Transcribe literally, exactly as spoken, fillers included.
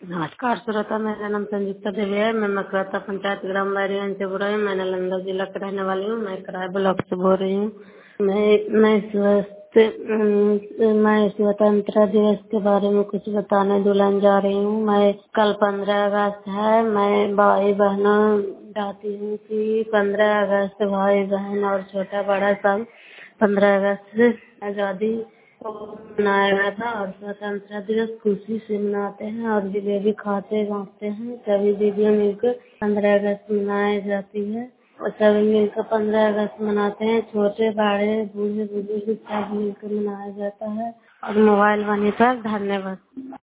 नमस्कार श्रोता, मेरा नाम संयुक्ता देवी है। मैं मकराता पंचायत ग्राम बैरियन से बोल रही हूँ। मैं नालंदा जिला का रहने वाली हूँ। मैं कराए ब्लॉक से बोल रही हूँ। मैं मैं स्वस्थ अम, मैं स्वतंत्रता दिवस के बारे में कुछ बताने दुल्हन जा रही हूँ। मैं कल पंद्रह अगस्त है। मैं भाई बहनों चाहती हूँ कि पंद्रह अगस्त भाई बहन और छोटा बड़ा सब पंद्रह अगस्त से आज़ादी को मनाया गया था और स्वतंत्रता दिवस खुशी से मनाते हैं और जिलेबी खाते गाते हैं। सभी दीदियाँ मिलकर पंद्रह अगस्त मनाई जाती है और सभी मिलकर पंद्रह अगस्त मनाते हैं। छोटे बड़े बूढ़े बुजुर्ग सब मिलकर मनाया जाता है। और मोबाइल वाणी पर धन्यवाद।